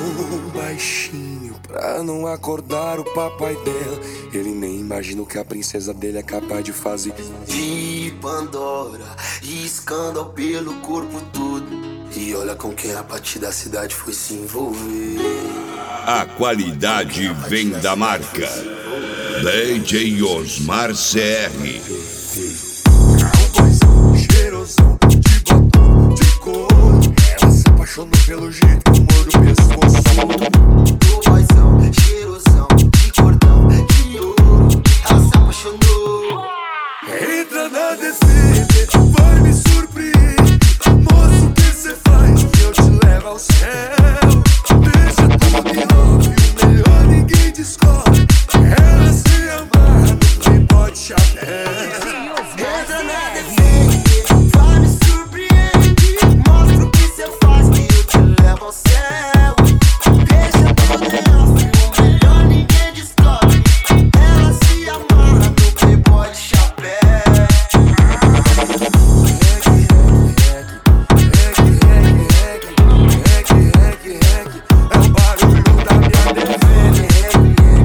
baixinho pra não acordar o papai dela. Ele nem imagina o que a princesa dele é capaz de fazer. De Pandora, escândalo pelo corpo todo. E olha com quem a partir da cidade foi se envolver. A qualidade vem da marca DJ Osmar CR. Cheirosão de batom de cor. Ela se apaixonou pelo jeito que eu mordo o pescoço. Do boizão, cheirosão de cordão de ouro. Ela se apaixonou. Entra na descida, vai me surpreender. Moço, o que cê faz que eu te levo ao céu? Deixa tudo em off, o melhor ninguém descobre. Ela se amarra no playboy de chapéu. Entra na defesa, vai me surpreender. Mostra o que cê faz que eu te levo ao céu. Deixa tudo em off, o melhor ninguém descobre. Ela se amarra no playboy de chapéu. É o barulho da minha defesa.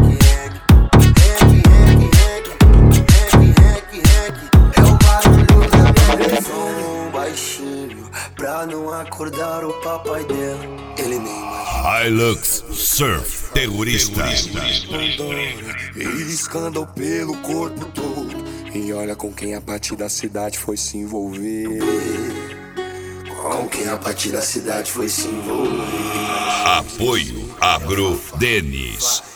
É o barulho da minha defesa. Baixinho, pra não acordar o papai dela. Ele nem imagina. Hilux Surf Terrorista. E escândalo pelo corpo todo. E olha com quem a partir da cidade foi se envolver. Com quem a partir da cidade foi se envolver. Apoio Agro Denis.